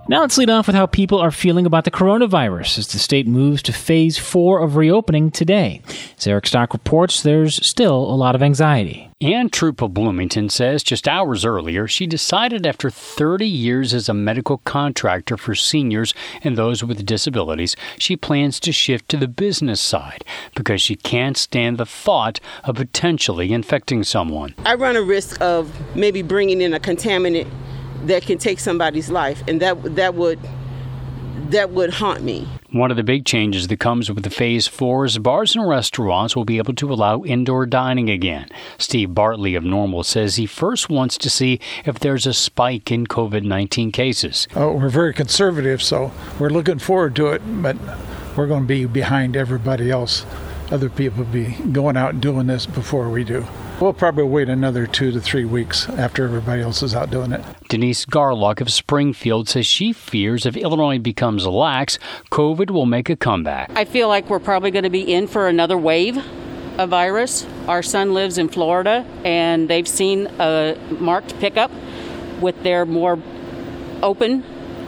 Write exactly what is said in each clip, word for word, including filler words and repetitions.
Now let's lead off with how people are feeling about the coronavirus as the state moves to phase four of reopening today. As Eric Stock reports, there's still a lot of anxiety. Ann Troop of Bloomington says just hours earlier, she decided after thirty years as a medical contractor for seniors and those with disabilities, she plans to shift to the business side because she can't stand the thought of potentially infecting someone. I run a risk of maybe bringing in a contaminant that can take somebody's life, and that that would that would haunt me. One of the big changes that comes with the phase four is bars and restaurants will be able to allow indoor dining again. Steve Bartley of Normal says he first wants to see if there's a spike in covid nineteen cases. Uh, we're very conservative, so we're looking forward to it, but we're going to be behind everybody else. Other people will be going out and doing this before we do. We'll probably wait another two to three weeks after everybody else is out doing it. Denise Garlock of Springfield says she fears if Illinois becomes lax, COVID will make a comeback. I feel like we're probably going to be in for another wave of virus. Our son lives in Florida, and they've seen a marked pickup with their more open.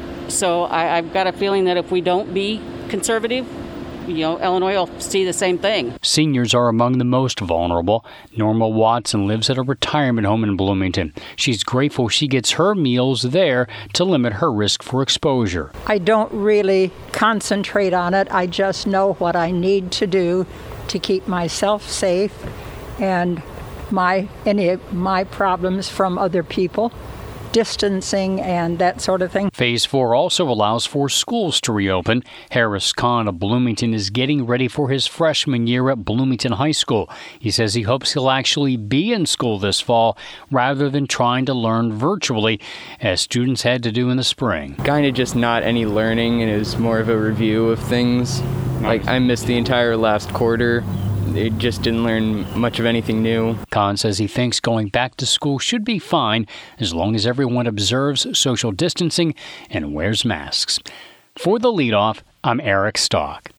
So I, I've got a feeling that if we don't be conservative, you know, Illinois will see the same thing. Seniors are among the most vulnerable. Norma Watson lives at a retirement home in Bloomington. She's grateful she gets her meals there to limit her risk for exposure. I don't really concentrate on it. I just know what I need to do to keep myself safe and my any of my problems from other people. Distancing and that sort of thing. Phase four also allows for schools to reopen. Harris Kahn of Bloomington is getting ready for his freshman year at Bloomington High School. He says he hopes he'll actually be in school this fall rather than trying to learn virtually, as students had to do in the spring. Kind of just not any learning, and it was more of a review of things. Like, I missed the entire last quarter. They just didn't learn much of anything new. Kahn says he thinks going back to school should be fine as long as everyone observes social distancing and wears masks. For The Leadoff, I'm Eric Stock.